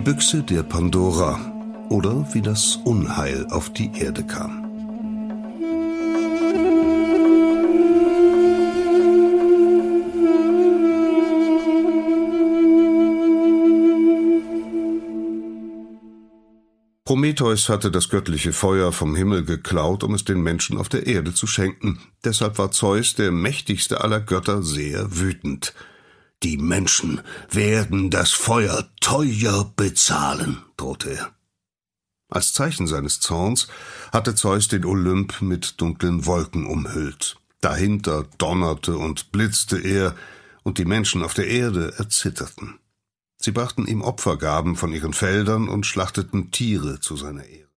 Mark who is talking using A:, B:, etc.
A: Büchse der Pandora oder wie das Unheil auf die Erde kam. Prometheus hatte das göttliche Feuer vom Himmel geklaut, um es den Menschen auf der Erde zu schenken. Deshalb war Zeus, der mächtigste aller Götter, sehr wütend. »Die Menschen werden das Feuer teuer bezahlen«, drohte er. Als Zeichen seines Zorns hatte Zeus den Olymp mit dunklen Wolken umhüllt. Dahinter donnerte und blitzte er, und die Menschen auf der Erde erzitterten. Sie brachten ihm Opfergaben von ihren Feldern und schlachteten Tiere zu seiner Ehre.